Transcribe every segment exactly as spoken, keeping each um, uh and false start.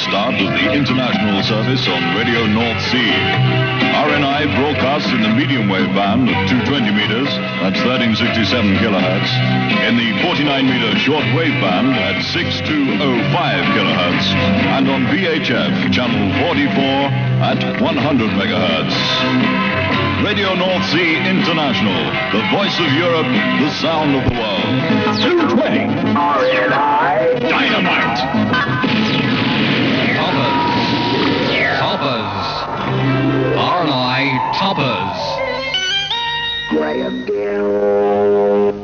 start of the international service on Radio North Sea. R N I broadcasts in the medium wave band at two hundred twenty meters, that's thirteen sixty-seven kilohertz, in the forty-nine meter short wave band at six two oh five kilohertz, and on V H F channel forty-four at one hundred megahertz. Radio North Sea International, the voice of Europe, the sound of the world. two twenty. R N I Dynamite. Toppers. Toppers. R N I Toppers. Graham Gill.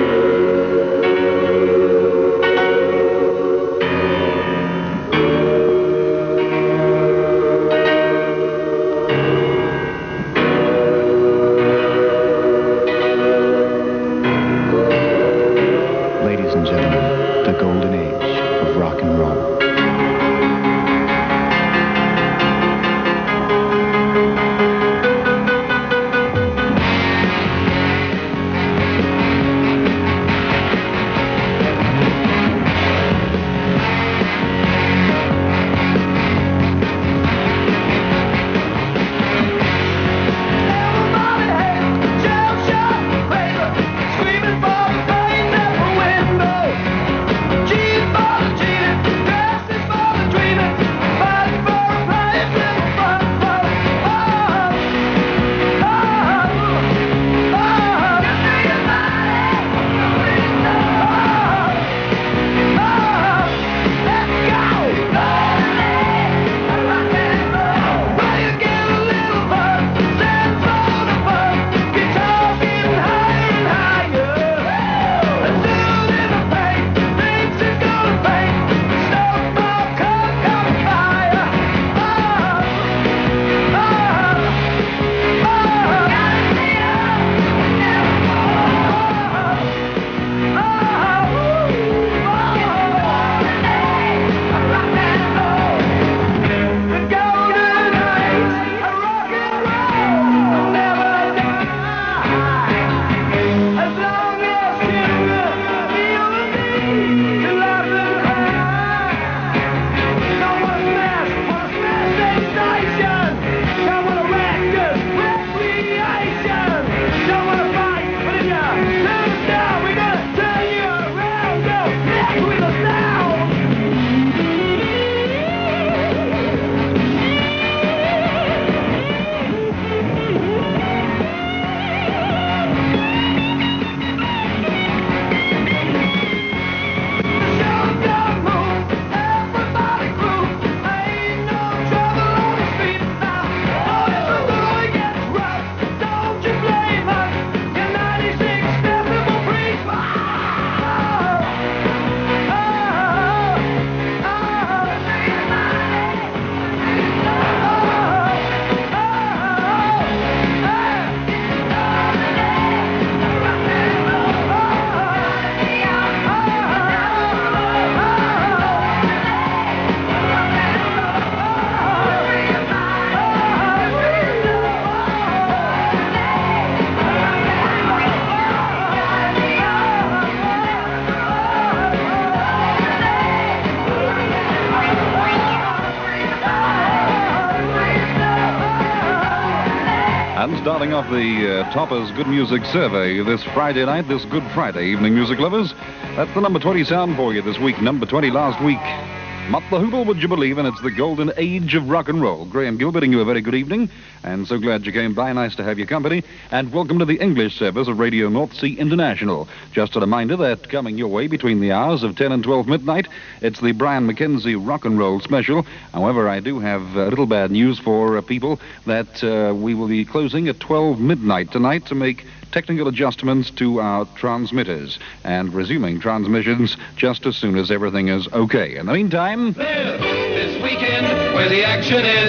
And starting off the uh, Toppers Good Music Survey this Friday night, this Good Friday evening, music lovers. That's the number twenty sound for you this week. Number twenty last week. Mott the Hoople, would you believe? And it's the golden age of rock and roll. Graham Gill bidding you a very good evening, and so glad you came by. Nice to have your company. And welcome to the English service of Radio North Sea International. Just a reminder that coming your way between the hours of ten and twelve midnight, it's the Brian McKenzie Rock and Roll Special. However, I do have a little bad news for uh, people that uh, we will be closing at twelve midnight tonight to make technical adjustments to our transmitters and resuming transmissions just as soon as everything is okay. In the meantime, Live this weekend where the action is.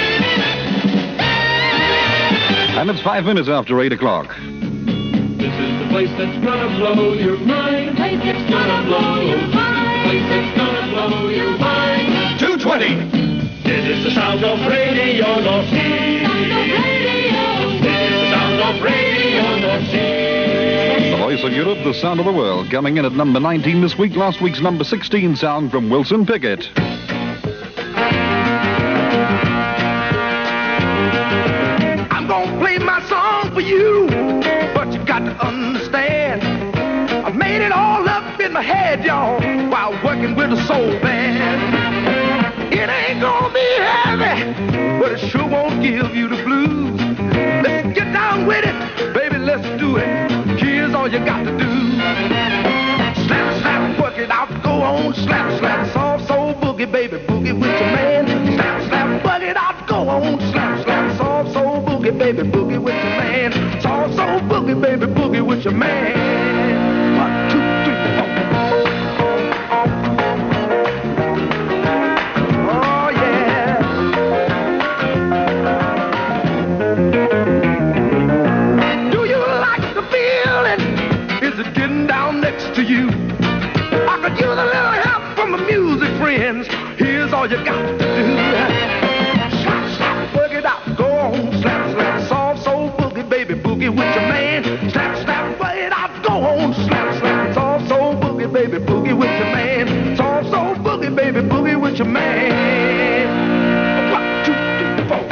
And it's five minutes after eight o'clock. This is the place that's gonna blow your mind. The place that's gonna blow your mind. The place that's gonna blow your mind. two twenty. This is the sound of Radio North Sea. This is the sound of Radio North Sea. The voice of Europe, the sound of the world, coming in at number nineteen this week. Last week's number sixteen sound from Wilson Pickett. had, y'all, while working with the soul band. It ain't gonna be heavy, but it sure won't give you the blues. Let's get down with it, baby, let's do it. Here's all you got to do. Slap, slap, work it out, go on, slap, slap, soft soul boogie, baby, boogie with your man. Slap, slap, work it out, go on, slap, slap, soft soul boogie, baby, boogie with your man. Soft soul boogie, baby, boogie with your man. One, two, three, four. Oh, yeah. Do you like the feeling? Is it getting down next to you? I could use a little help from my music friends. Here's all you got to do. Slap, slap, work it out, go on, slap, slap, soft soul boogie, baby, boogie with your man. Slap, slap, work it out, go on, slap, slap, soft soul boogie, baby, boogie with your man. Soft soul boogie, baby, boogie with your man. One, two, three, four.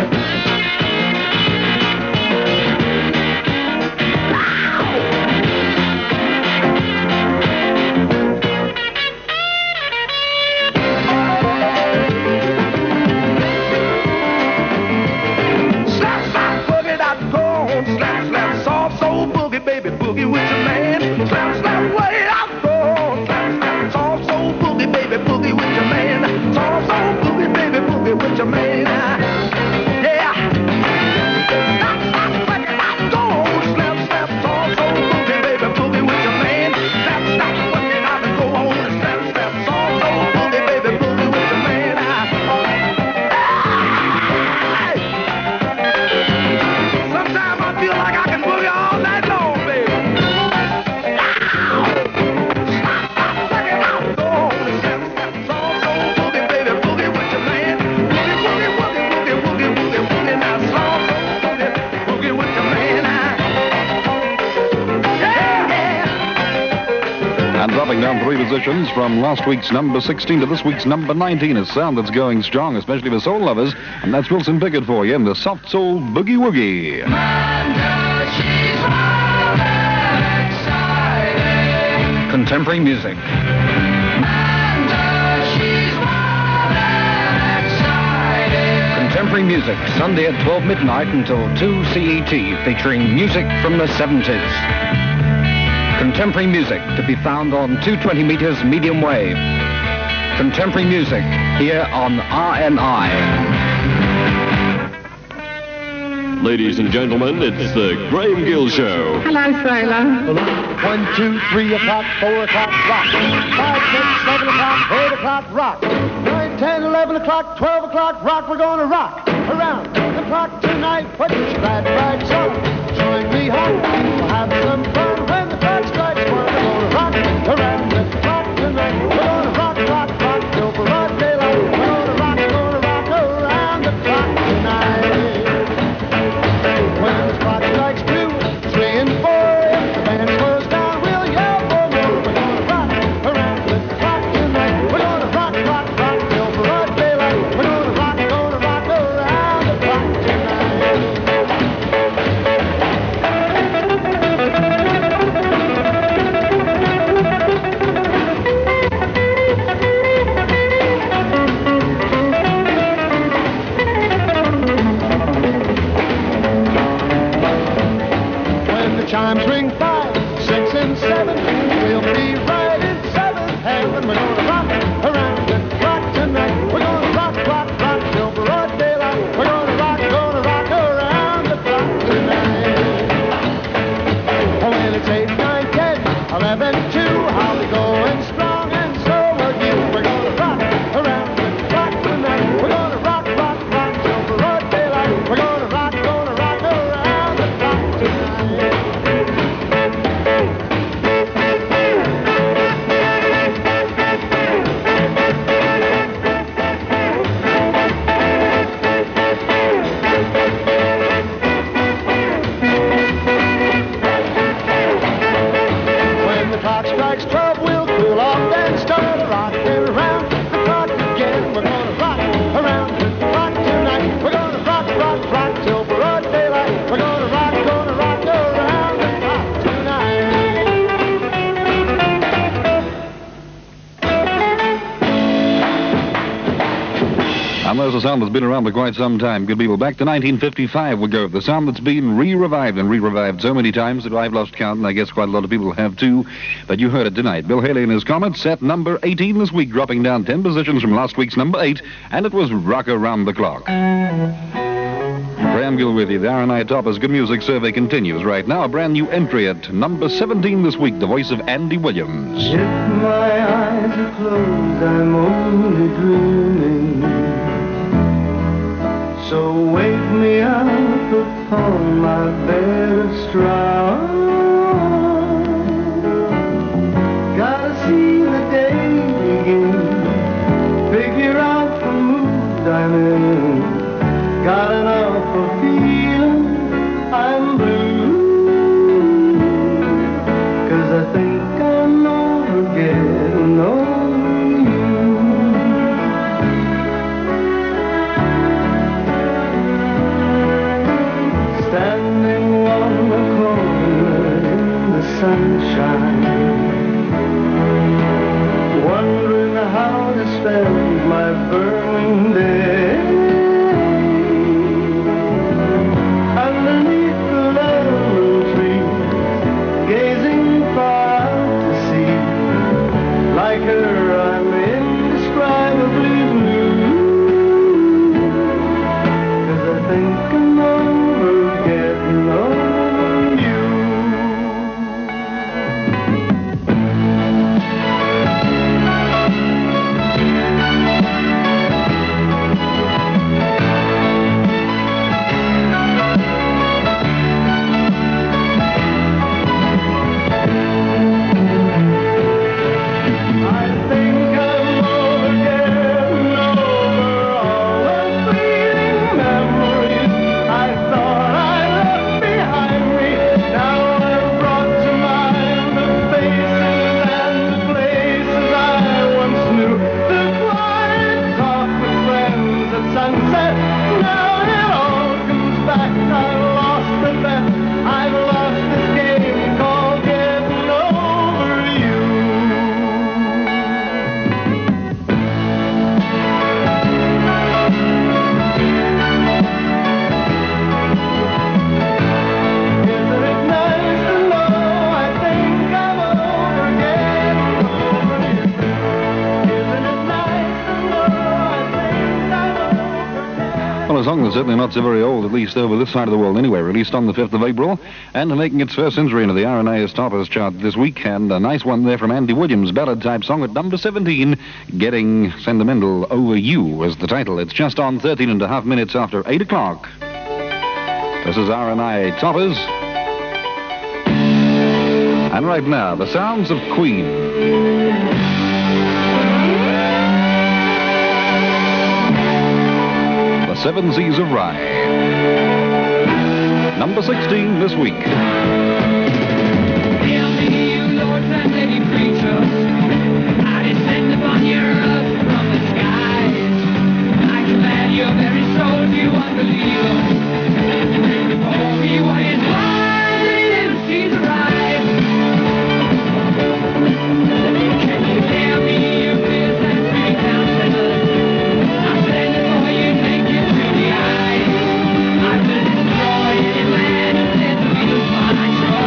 Boogie with your man, slap, slap, way out, go, slap, slap, soft soul boogie, baby, boogie with your man, soft soul boogie, baby, boogie with your man, yeah. Slap, slap, work it out, go, slap, slap, soft soul boogie, baby, boogie with your man, slap, slap, work it out, go on, slap, slap, soft soul boogie, baby, boogie with your man. Hey! Sometimes I feel like I can boogie all night long. And dropping down three positions from last week's number sixteen to this week's number nineteen, a sound that's going strong, especially for soul lovers. And that's Wilson Pickett for you in the soft soul boogie woogie. Contemporary music. Contemporary music, Sunday at twelve midnight until two C E T, featuring music from the seventies. Contemporary music to be found on two hundred twenty meters medium wave. Contemporary music here on R N I. Ladies and gentlemen, it's the Graham Gill Show. Hello, Sailor. One, two, three o'clock, four o'clock, rock. Five, six, seven o'clock, eight o'clock, rock. Nine, ten, eleven o'clock, twelve o'clock, rock. We're gonna rock around the clock tonight. Put your glad rags on, join me home. We'll have some fun when the clock strikes one. We're gonna rock around the clock tonight. We're gonna rock, rock, rock till broad daylight. We're gonna rock, gonna rock around the clock tonight. When the clock strikes two, three, and four, if the band slows down, we'll yell for more. We're gonna rock around the clock tonight. We're gonna rock, rock, rock till broad daylight. We're gonna rock, gonna rock around the clock tonight. And there's a sound that's been around for quite some time. Good people, back to nineteen fifty-five we go. The sound that's been re-revived and re-revived so many times that I've lost count, and I guess quite a lot of people have too. But you heard it tonight. Bill Haley and his Comets at number eighteen this week, dropping down ten positions from last week's number eight, and it was Rock Around the Clock. Graham Gill with you. The R and I Toppers Good Music Survey continues right now. A brand new entry at number seventeen this week, the voice of Andy Williams. If my eyes are closed, I'm only dreaming. So wake me up upon my bed of straw. Gotta see the day begin, figure out the mood I'm in. Got an awful feeling I'm blue, 'cause I think I'm over getting over you. Standing on the corner in the sunshine, wondering how to spend my burning day. A song that's certainly not so very old, at least over this side of the world anyway, released on the fifth of April, and making its first entry into the R and I's Toppers chart this week, and a nice one there from Andy Williams, ballad-type song at number seventeen, Getting Sentimental Over You is the title. It's just on thirteen and a half minutes after eight o'clock. This is R and I Toppers. And right now, the sounds of Queen. Seven Seas of Rye. Number sixteen this week. Hail me, you lords and lady preachers. I descend upon your earth from the skies. I command your very souls, you unbelievers. Pour me what is wine, seven seas of rye. Can you hear me, you fierce and pretty counselors? I stand before you naked to the eye. I will destroy any man who says we do find.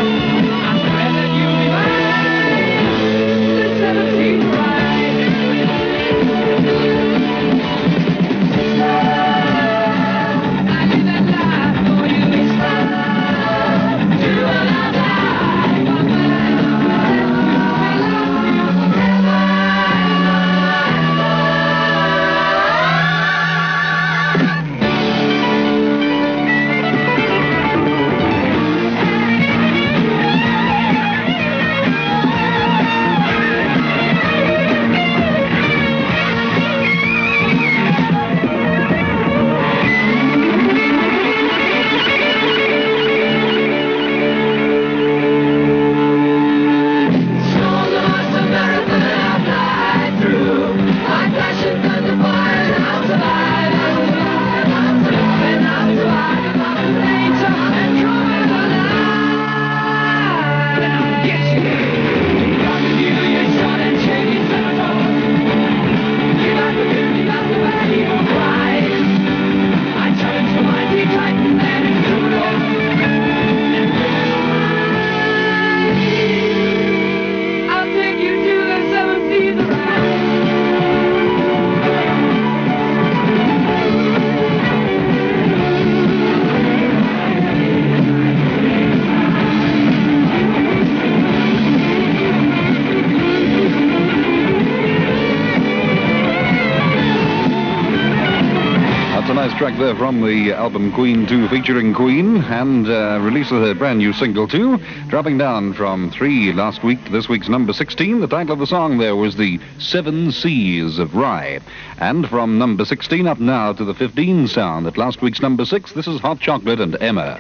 nice track there from the album Queen two, featuring Queen, and uh, release of her brand new single too, dropping down from three last week to this week's number sixteen. The title of the song there was The Seven Seas of Rye. And from number sixteen up now to the fifteen sound at last week's number six, this is Hot Chocolate and Emma.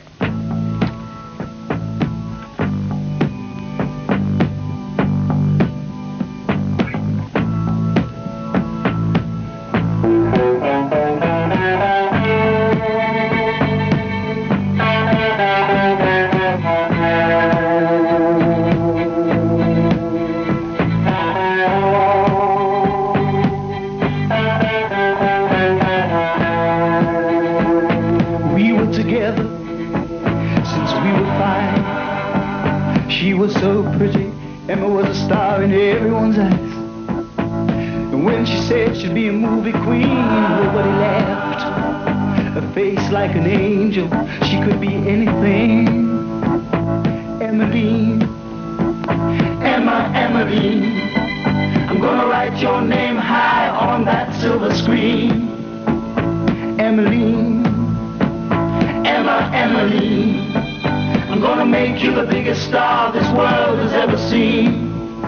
Like an angel, she could be anything. Emmeline, Emma, Emmeline, I'm gonna write your name high on that silver screen. Emmeline, Emma, Emmeline, I'm gonna make you the biggest star this world has ever seen.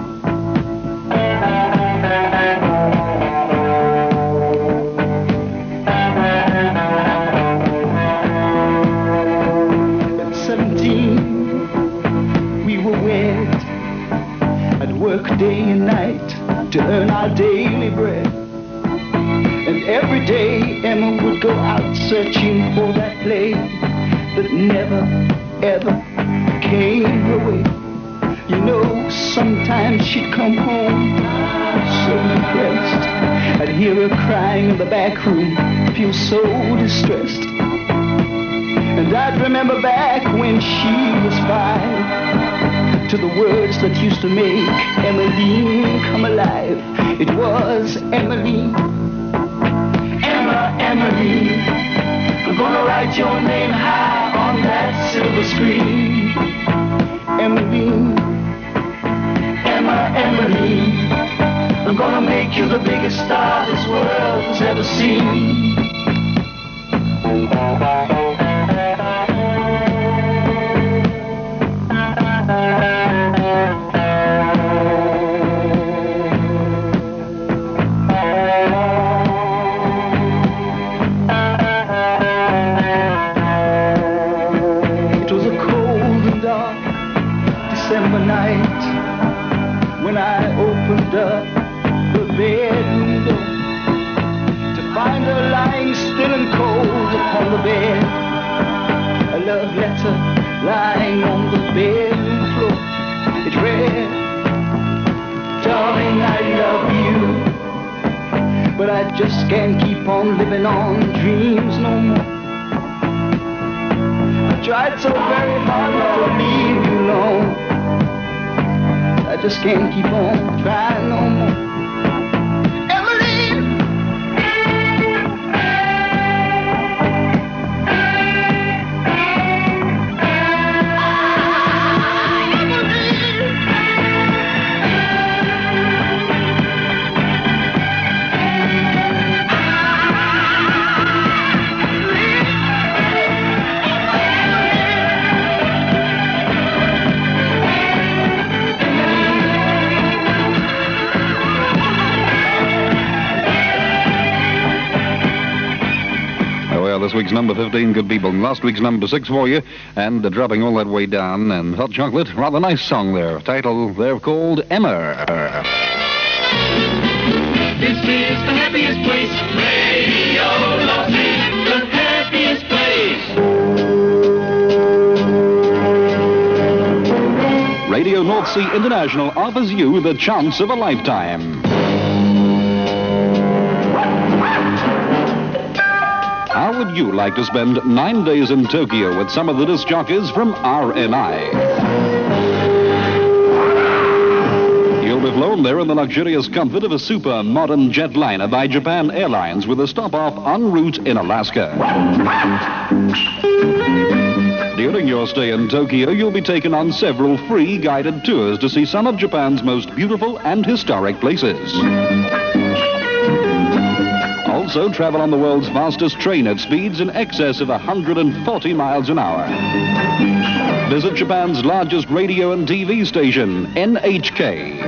Day and night to earn our daily bread, and every day Emma would go out searching for that play that never ever came her way. You know, sometimes she'd come home so depressed, I'd hear her crying in the back room, feel so distressed, and I'd remember back when she was five, to the words that used to make Emmeline come alive. It was Emmeline, Emma, Emmeline, I'm gonna write your name high on that silver screen. Emmeline, Emma, Emmeline, I'm gonna make you the biggest star this world has ever seen. December night, when I opened up the bedroom door to find her lying still and cold upon the bed, a love letter lying on the bedroom floor. It read, darling, I love you, but I just can't keep on living on dreams no more. I tried so very hard not to leave you alone. I just can't keep on trying no more. Emmeline, this week's number fifteen, good people. Last week's number six for you, and uh, dropping all that way down. And Hot Chocolate, rather nice song there. Title, they're called Emma. This is the happiest place, Radio North Sea, the happiest place. Radio North Sea International offers you the chance of a lifetime. How would you like to spend nine days in Tokyo with some of the disc jockeys from R N I? You'll be flown there in the luxurious comfort of a super modern jetliner by Japan Airlines with a stop-off en route in Alaska. During your stay in Tokyo, you'll be taken on several free guided tours to see some of Japan's most beautiful and historic places. also travel on the world's fastest train at speeds in excess of one hundred forty miles an hour. Visit Japan's largest radio and T V station, N H K.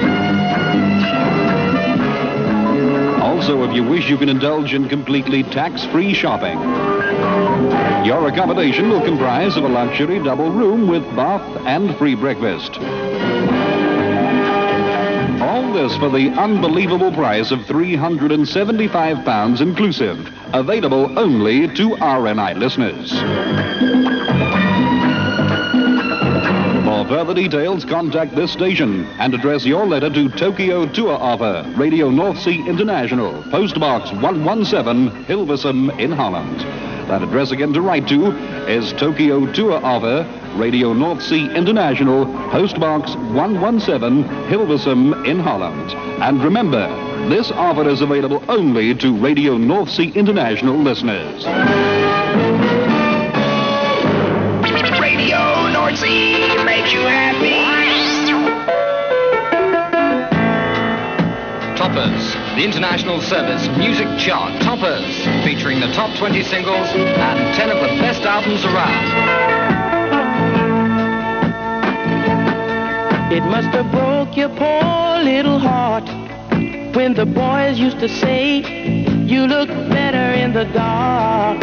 Also, if you wish, you can indulge in completely tax-free shopping. Your accommodation will comprise of a luxury double room with bath and free breakfast. All this for the unbelievable price of three hundred seventy-five pounds inclusive. Available only to R N I listeners. For further details, contact this station and address your letter to Tokyo Tour Offer, Radio North Sea International, Post Box one one seven, Hilversum in Holland. That address again to write to is Tokyo Tour Offer, Radio North Sea International, Post Box one one seven, Hilversum in Holland. And remember, this offer is available only to Radio North Sea International listeners. Radio North Sea makes you happy. Toppers, the international service music chart. Toppers, featuring the top twenty singles and ten of the best albums around. It must have broke your poor little heart when the boys used to say you look better in the dark.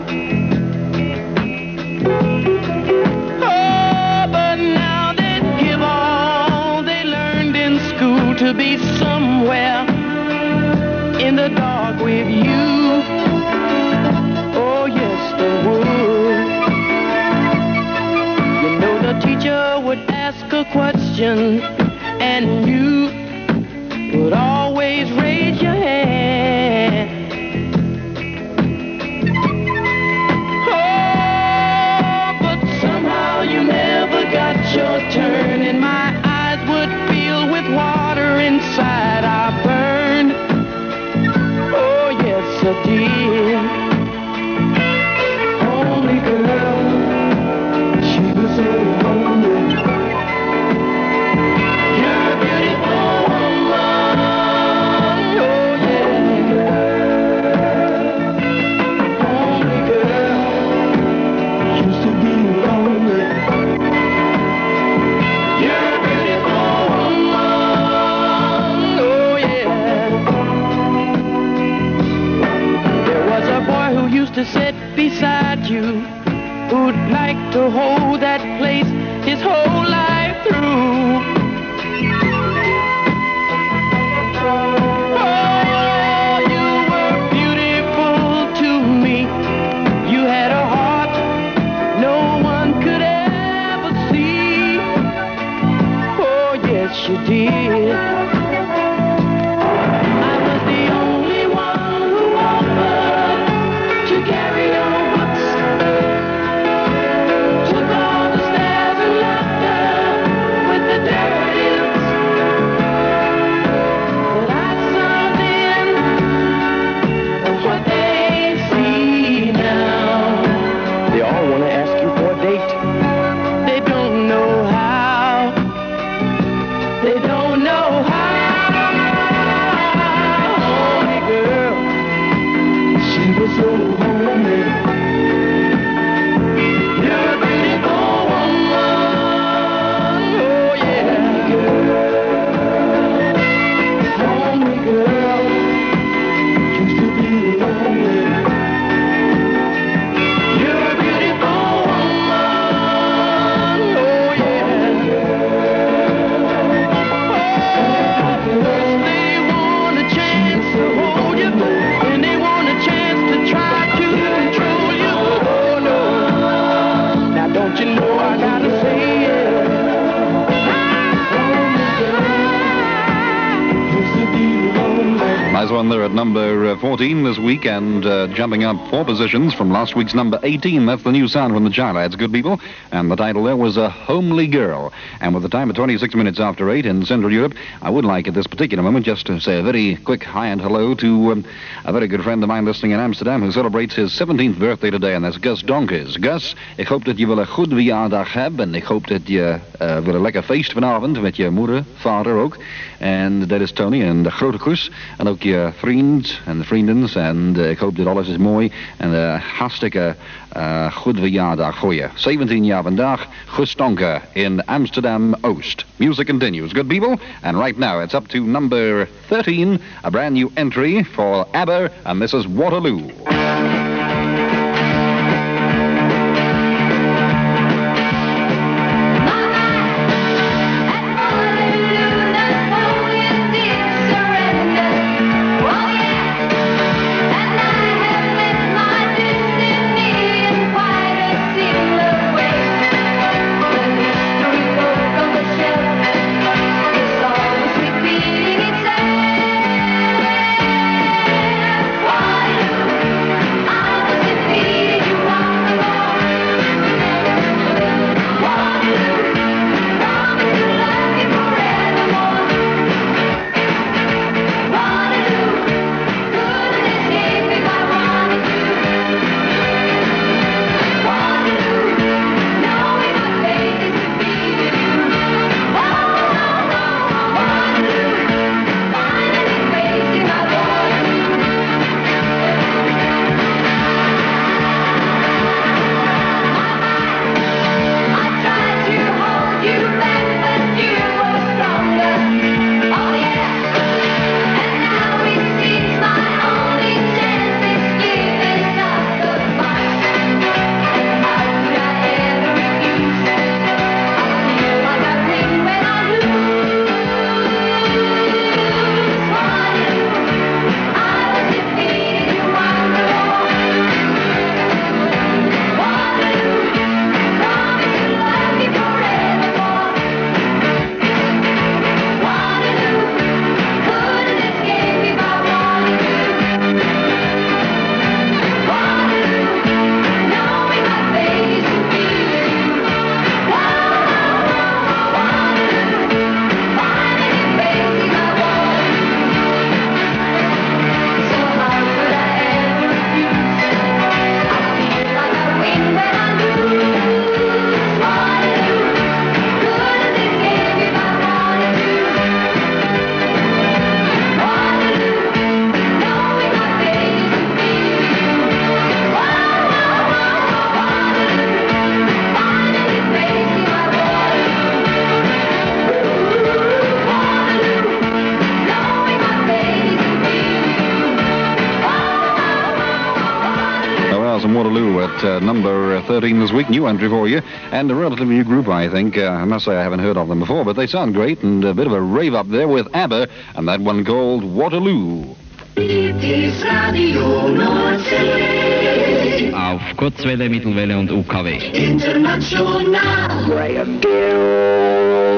Oh, but now they give all they learned in school to be somewhere in the dark with you. Oh, yes, they would. You know the teacher would ask a question and you would always raise your hand. Oh, but somehow you never got your turn and my eyes would fill with water inside. I burned. Oh, yes, I did. Only girl, she was so lonely. You're a beautiful woman. Oh, yeah. Only girl, used to be lonely. You're a beautiful woman. Oh, yeah. There was a boy who used to sit beside you, who'd like to hold that place his whole life through. Oh, you were beautiful to me. You had a heart no one could ever see. Oh, yes, you did. I was the only one who offered to carry your books. Took all the stares and laughter with the dirty looks. But I saw then what they see now. They all want to ask you for a date. They don't know how. They don't know how. Only girl, she was so lonely. You're a beautiful woman. Oh, yeah. Only girl, used to be lonely. You're a beautiful woman. Oh, yeah. They want a chance to hold you, and they want a chance to try to control you. Oh, no. Now, don't you know I gotta say it? Used to be lonely. Nice one there at number uh, fourteen this week, and uh, jumping up four positions from last week's number eighteen. That's the new sound from the Chi-Lads, good people. And the title there was A Homely Girl. And with the time of twenty-six minutes after eight in Central Europe, I would like at this particular moment just to say a very quick hi and hello to um, a very good friend of mine listening in Amsterdam who celebrates his seventeenth birthday today, and that's Gus Donkers. Gus, ik hoop dat je wel een goed verjaardag hebt en ik hoop dat je uh, wil een lekker feest vanavond met je moeder, vader ook. En dat is Tony, en de grote kus. En ook je vriend en de vriendens. En uh, ik hoop dat alles is mooi. En uh, hartstikke uh, goed verjaardag voor je. zeventien jaar vandaag, gestonken in Amsterdam-Oost. Music continues, good people. And right now it's up to number thirteen. A brand new entry for ABBA. And this is Waterloo. Waterloo at uh, number thirteen this week. New entry for you. And a relatively new group, I think. Uh, I must say I haven't heard of them before, but they sound great. And a bit of a rave up there with ABBA. And that one called Waterloo. It is Radio Nordsee. Auf Kurzwelle, Mittelwelle und U K W. International. Graham Gill.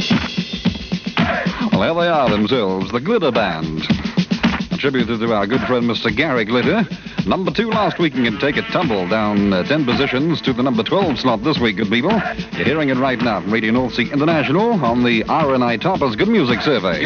Well, there they are themselves, the Glitter Band. Attributed to our good friend Mister Gary Glitter. Number two last week and can take a tumble down uh, ten positions to the number twelve slot this week, good people. You're hearing it right now from Radio North Sea International on the R and I Toppers Good Music Survey.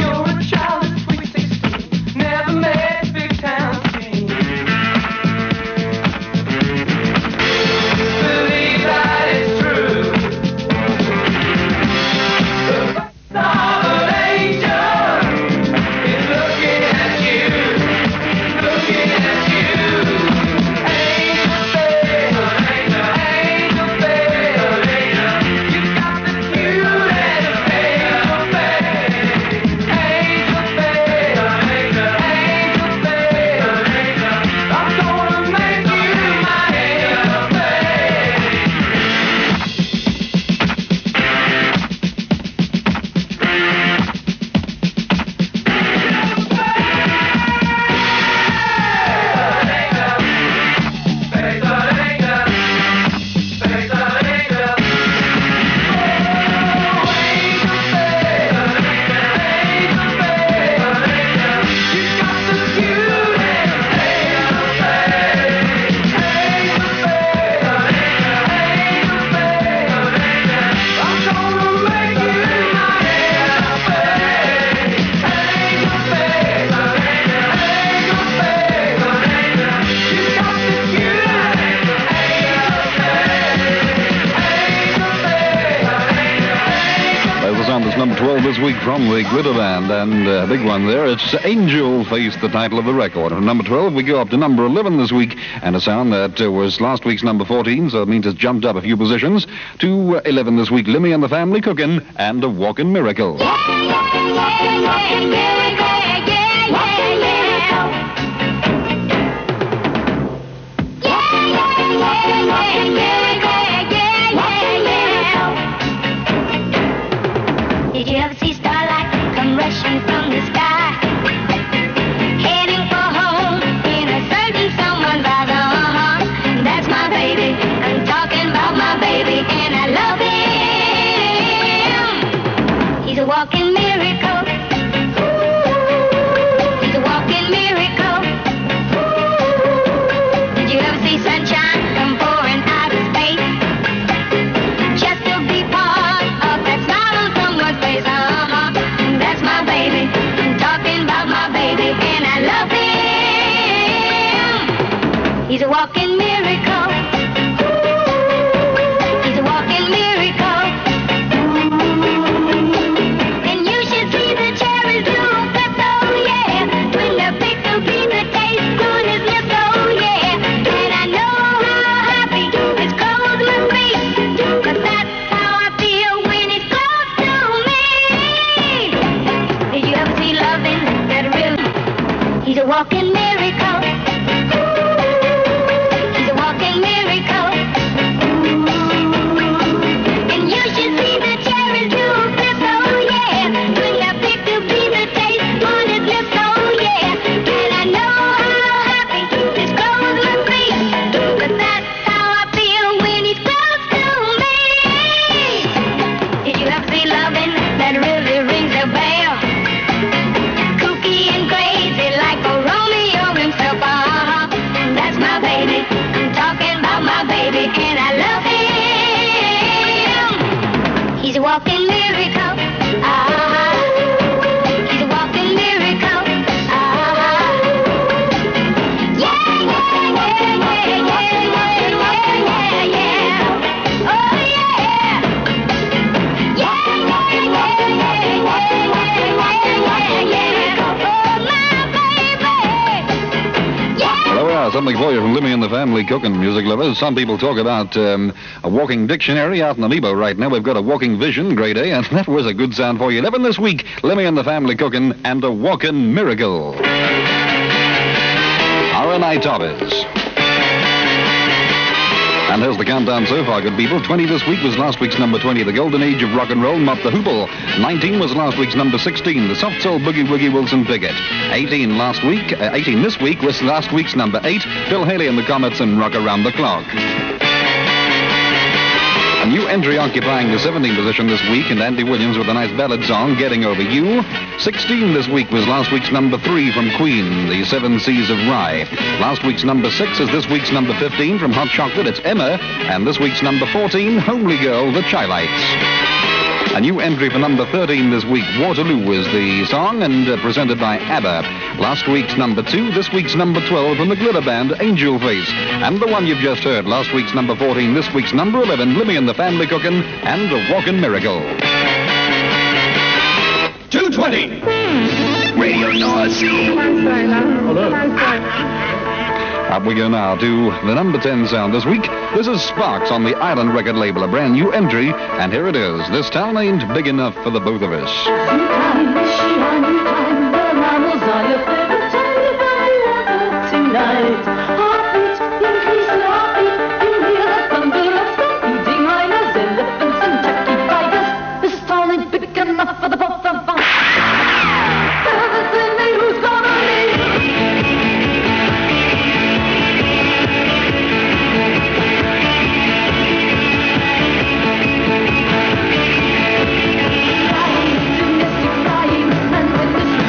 twelve this week from the Glitter Band, and a uh, big one there. It's Angel Face, the title of the record. From number twelve, we go up to number eleven this week, and a sound that uh, was last week's number fourteen, so it means it's jumped up a few positions. To uh, eleven this week, Lemmy and the Family Cookin' and a Walkin' Miracle. Yeah, yeah, yeah, yeah, yeah, yeah, yeah, yeah. Did you ever see starlight come rushing from the sky, heading for home in a certain someone's eyes? Uh-huh, that's my baby. I'm talking about my baby, and I love him. He's a walking miracle. He's a walking miracle. Did you ever see sunshine come pouring out of space, just to be part of that smile on someone's face? Uh-huh, that's my baby. I'm talking about my baby, and I love him. He's a walking miracle. He's a walking miracle. And you should see the cherries bloom, oh yeah, when the pick will be the taste on his lips, oh yeah. And I know how happy his clothes must be, 'cause that's how I feel when he's close to me. Did you ever see loving that real? He's a walking miracle. He's a walking miracle. And you should see the cherries bloom, oh yeah, when the pick will be the taste on his lips, oh yeah. And I know how happy his clothes must be, 'cause that's how I feel when he's close to me. Did you ever see loving that really rings a bell? Kooky and crazy like a Romeo himself. Uh-huh, that's my baby. I'm talking about my baby, and I love him. He's a walking miracle. Ah, he's a walking miracle. Ah, yeah, yeah, yeah, yeah, yeah, yeah, yeah, yeah. Oh yeah, yeah, yeah, yeah, yeah, yeah, yeah, yeah. Oh my baby, yeah. Well, there we are, something for you from Lemmy and the Family Cookin', music lovers. Some people talk about um, a walking dictionary out in Amoeba right now. We've got a walking vision, grade A, and that was a good sound for you. eleven this week, Lemmy and the Family Cookin' and a walking miracle. R and I Toppers. And here's the countdown so far, good people. twenty this week was last week's number twenty, the golden age of rock and roll, Mott the Hoople. nineteen was last week's number sixteen, the soft soul boogie woogie Wilson Pickett. eighteen last week, uh, eighteen this week was last week's number eight, Phil Haley and the Comets and Rock Around the Clock. A new entry occupying the seventeenth position this week, and Andy Williams with a nice ballad song, Getting Over You. sixteen this week was last week's number three from Queen, The Seven Seas of Rye. Last week's number six is this week's number fifteen from Hot Chocolate, it's Emma. And this week's number fourteen, Homely Girl, The Chi-Lites. A new entry for number thirteen this week, Waterloo is the song, and uh, presented by ABBA. Last week's number two, this week's number twelve from the Glitter Band, Angel Face. And the one you've just heard, last week's number fourteen, this week's number eleven, Lemmy and the Family Cookin' and a Walkin' Miracle. two twenty. Radio North Sea. Hello. Up we go now to the number ten sound this week. This is Sparks on the Island record label, a brand new entry, and here it is. This town ain't big enough for the both of us. Crying, and when this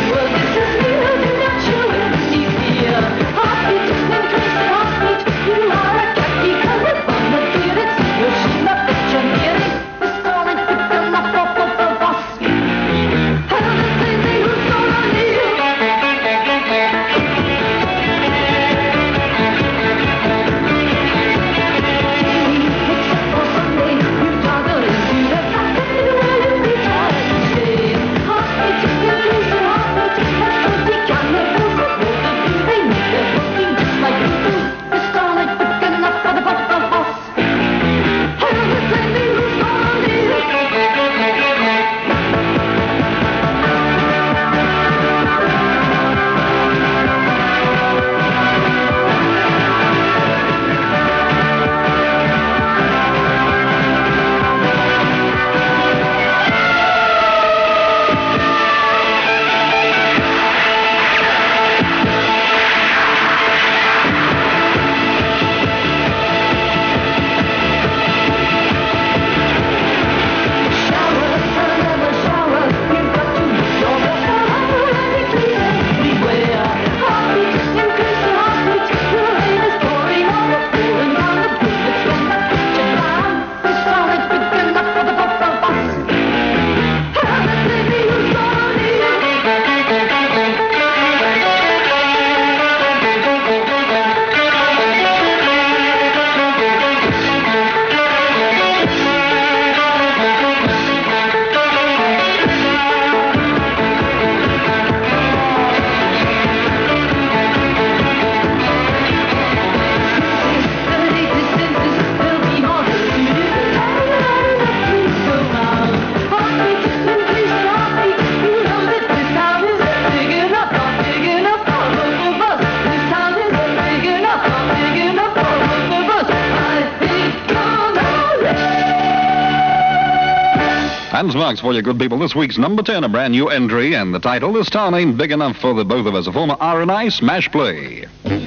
Hans Marks for you good people. This week's number ten, a brand new entry, and the title, This Town Ain't Big Enough for the Both of Us, a former R and I smash play.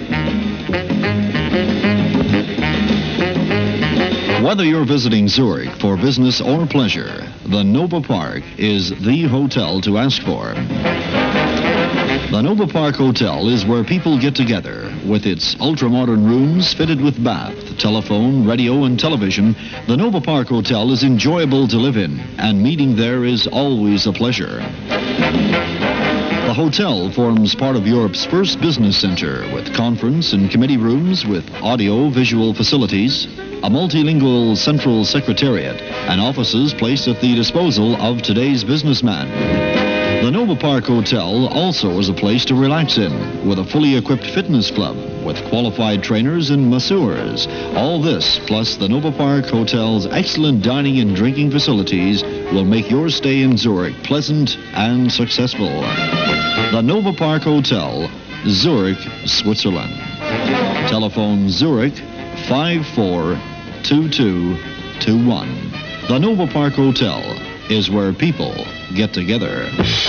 Whether you're visiting Zurich for business or pleasure, the Nova Park is the hotel to ask for. The Nova Park Hotel is where people get together. With its ultra-modern rooms fitted with bath, telephone, radio, and television, the Nova Park Hotel is enjoyable to live in, and meeting there is always a pleasure. The hotel forms part of Europe's first business center with conference and committee rooms with audio-visual facilities, a multilingual central secretariat, and offices placed at the disposal of today's businessman. The Nova Park Hotel also is a place to relax in, with a fully equipped fitness club, with qualified trainers and masseurs. All this, plus the Nova Park Hotel's excellent dining and drinking facilities, will make your stay in Zurich pleasant and successful. The Nova Park Hotel, Zurich, Switzerland. Telephone Zurich five four two two two one. The Nova Park Hotel is where people get together.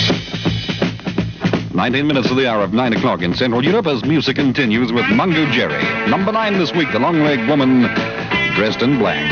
nineteen minutes to the hour of nine o'clock in Central Europe as music continues with Mungo Jerry. Number nine this week, the long-legged woman dressed in black.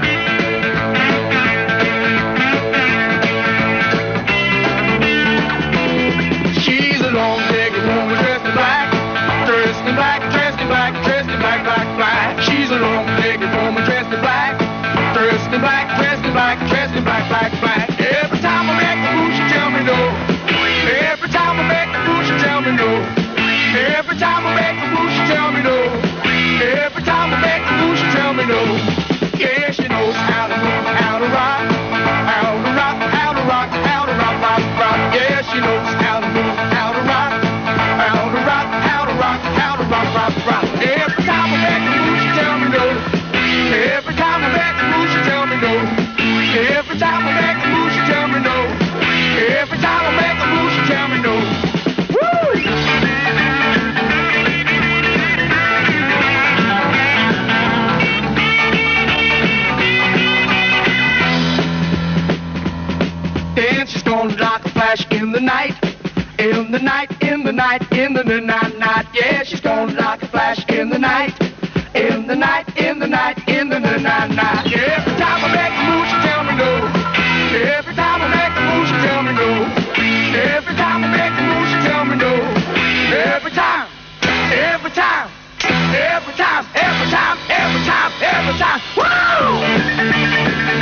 She's a long-legged woman dressed in black, dressed in black, dressed in black, dressed in black, black, black. She's a long-legged woman dressed in black, dressed in black, dressed in black, dressed in black, black, black. Every time I make the move, she tell me no. Every time I make the move, she tell me no. Every time I make the move, she tell me no. Every time I make the move, she tell me no. Yeah, she knows how to move, how to rock, how to rock, how to rock, how to rock, rock, rock. Yeah, she knows how to move, how to rock, how to rock, how to rock, how to rock, rock, rock. Every time I make the move, she tell me no. Every time I make the move, she tell me no. Every time I make the move, she tell me no. Every time I make the move, she tell me no. Woo! Then she's gonna like a flash in the night, in the night, in the night, in the night, night. Yeah, she's gonna like a flash in the night, in the night, in the night, in the night, night. Every time I make a move, she tell me no. Every time I make a move, she tell me no. Every time I make a move, she tell me no. Every time, every time, every time, every time, every time, every time. Woo!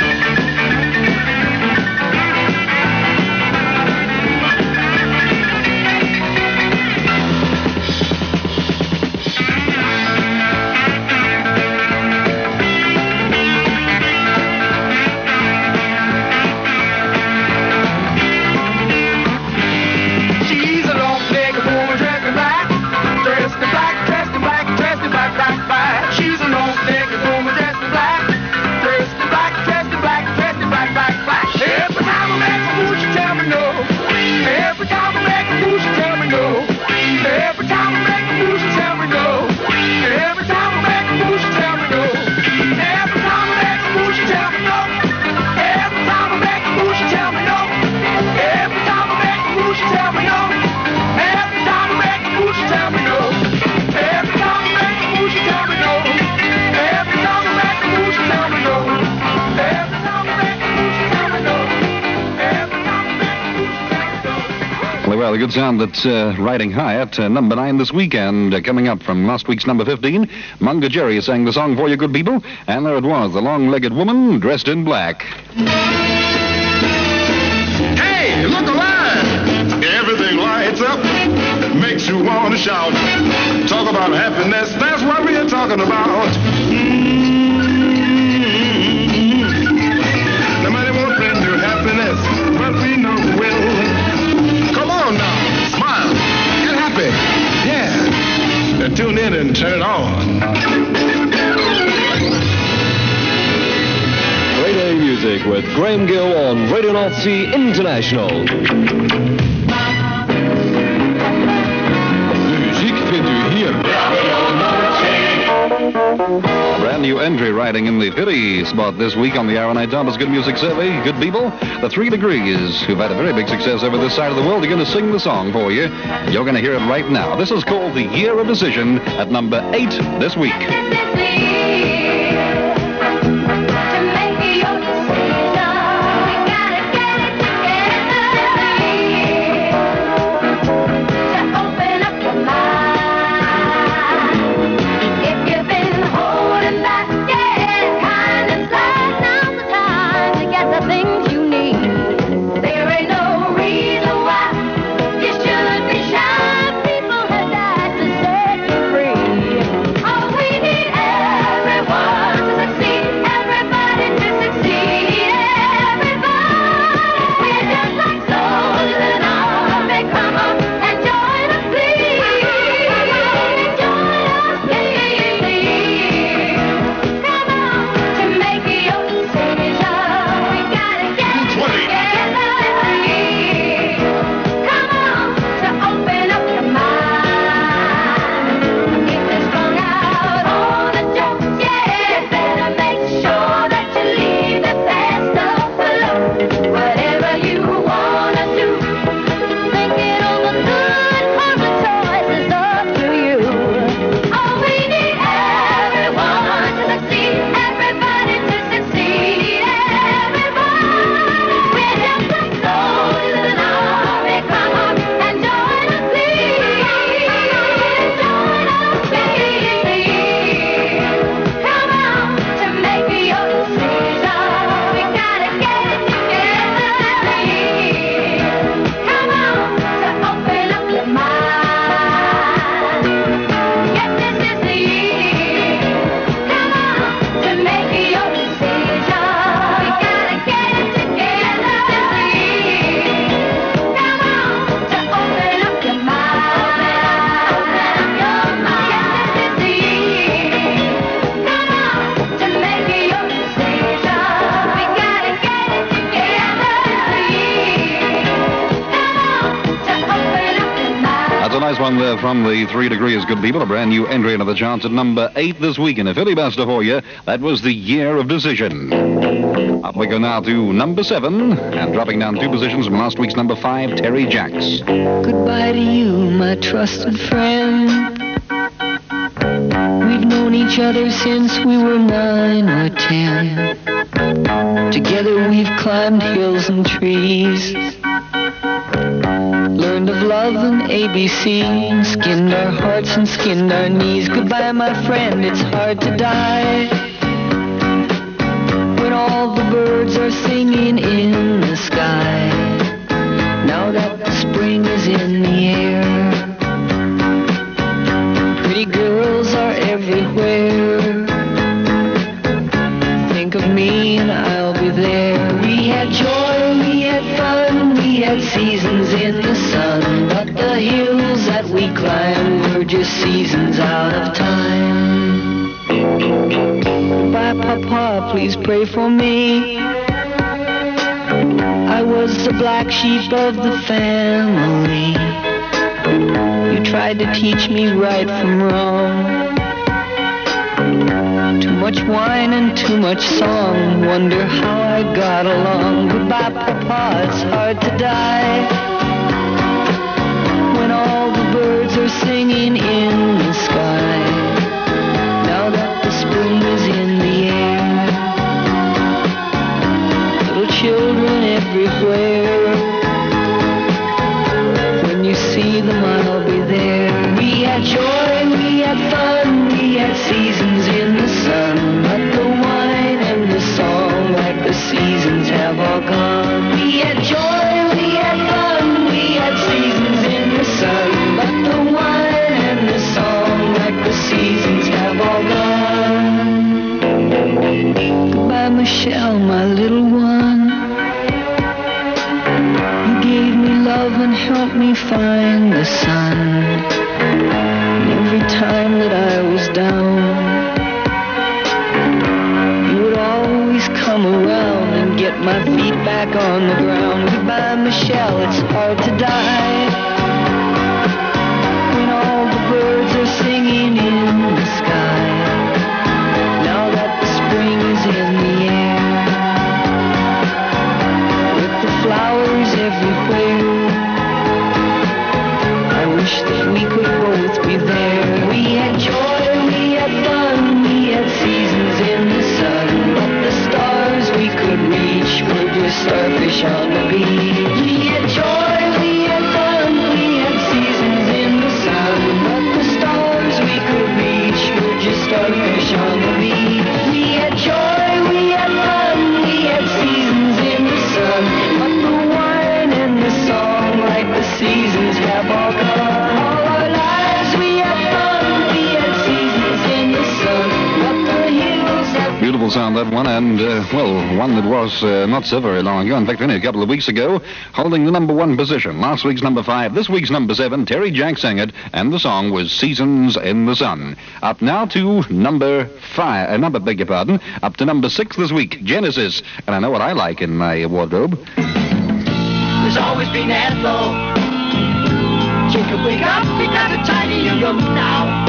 Well, a good sound that's uh, riding high at uh, number nine this weekend. Uh, coming up from last week's number fifteen, Mungo Jerry sang the song for you good people, and there it was, the long-legged woman dressed in black. Hey, look alive! Everything lights up, makes you want to shout. Talk about happiness, that's what we are talking about. Mm-hmm. Nobody won't bring you happiness, but we know will. Come on now, smile, get happy, yeah. Now tune in and turn on. Radio Music with Graham Gill on Radio North Sea International. Muziek vindt u hier. Brand new entry riding in the fifty spot this week on the R and I Thomas Good Music Survey. Good people, the Three Degrees, who've had a very big success over this side of the world, are going to sing the song for you. You're going to hear it right now. This is called The Year of Decision at number eight this week. One there from the Three Degrees, good people. A brand new entry into the charts at number eight this week in a Philly Buster for you. That was The Year of Decision. Up we go now to number seven, and dropping down two positions from last week's number five, Terry Jacks. Goodbye to you, my trusted friend. We've known each other since we were nine or ten. Together we've climbed hills and trees, learned of love and A B C, skinned our hearts and skinned our knees. Goodbye, my friend, it's hard to die when all the birds are singing in the sky. Now that the spring is in the air, pretty girls are everywhere. Think of me and I'll be there. We had joy, we had fun, we had seasons in the sun, but the hills that we climbed were just seasons out of time. Goodbye, Papa, please pray for me. I was the black sheep of the family. You tried to teach me right from wrong. Too much wine and too much song, wonder how I got along. Goodbye, Papa, it's hard to die when all the birds are singing in the sky. Now that the spring is in the air, little children everywhere. When you see them, I'll be there. We had joy, we had fun, we had seasons in the sun, but the wine and the song, like the seasons, have all gone. We had joy, we had fun, we had seasons in the sun, but the wine and the song, like the seasons, have all gone. Goodbye, Michelle, my little one. You gave me love and helped me find the sun. Every time that I was down, you would always come around and get my feet back on the ground. Goodbye, Michelle, it's hard to die when all the birds are singing in the sky. Now that fish on the beach. We had joy, we had fun, we had seasons in the sun, but the storms we could reach were just starfish on the beach. We had joy, we had fun, we had seasons in the sun, but the wine and the song, like the seasons, have all gone. All our lives we had fun, we had seasons in the sun, but the hills have... Beautiful sound, that one, and, uh, well, one that was uh, not so very long ago. In fact, only a couple of weeks ago, holding the number one position. Last week's number five, this week's number seven, Terry Jack sang it, and the song was Seasons in the Sun. Up now to number five, uh, number, beg your pardon, up to number six this week, Genesis. And I know what I like in my wardrobe. There's always been Ethel. Jacob, wake up, we got a tiny room now.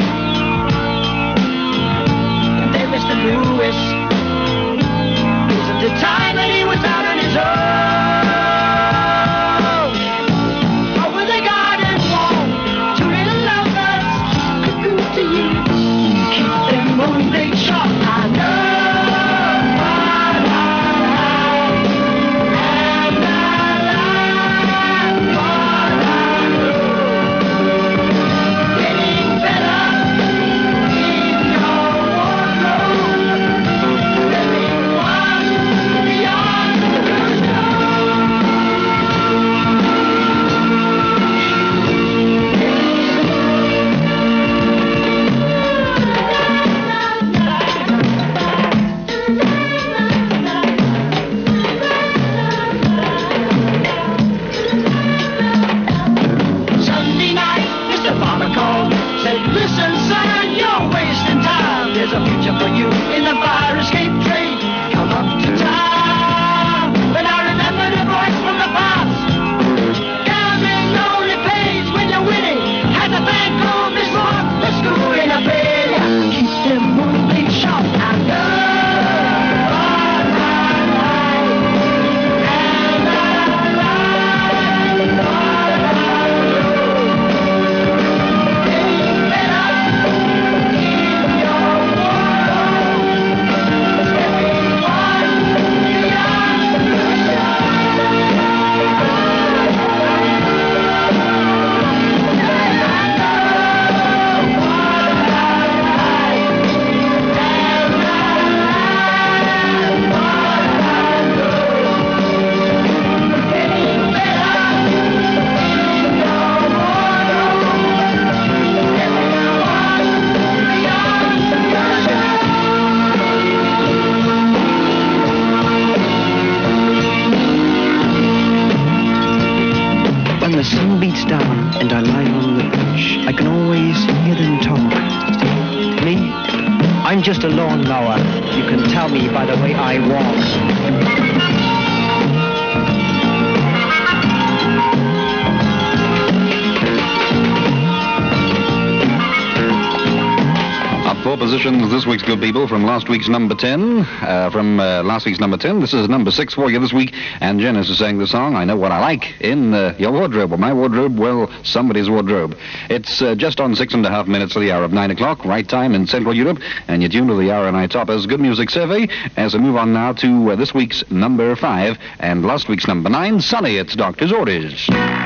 And then Mister Lewis, was at the time that he was out on his own. Over the garden wall, two little lovers could go to you. Keep them moonlight short, I know. I'm just a lawnmower. You can tell me by the way I walk. Four positions this week's good people from last week's number ten. Uh, from uh, last week's number ten, this is number six for you this week. And Genesis sang the song, I Know What I Like, in uh, your wardrobe. Or my wardrobe, well, somebody's wardrobe. It's uh, just on six and a half minutes to the hour of nine o'clock, right time in Central Europe. And you're tuned to the R and I Toppers Good Music Survey as we move on now to uh, this week's number five and last week's number nine, Sonny, it's Doctor's Orders.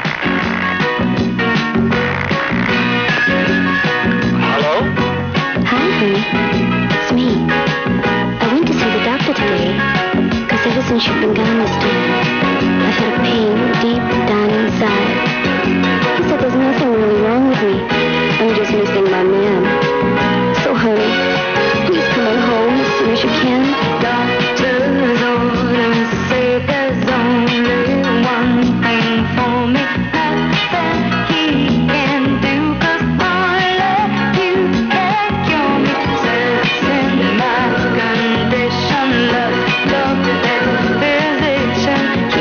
It's me. I went to see the doctor today, because ever since you've been gone this time, I've had a pain deep down inside. He said there's nothing really wrong with me. I'm just missing my man. So hurry. Please come on home as soon as you can. Doctor's orders say there's only one thing for me. Nothing he can do, 'cause only you can cure me. Says in my condition, love, doctor and physician.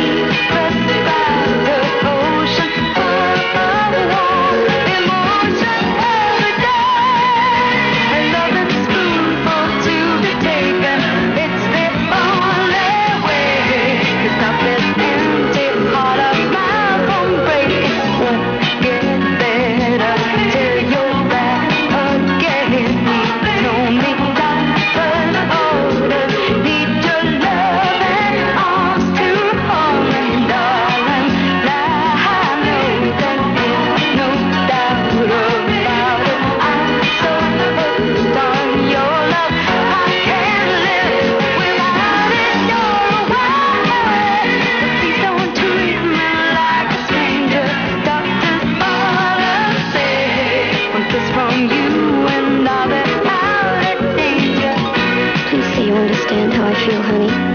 feel, honey?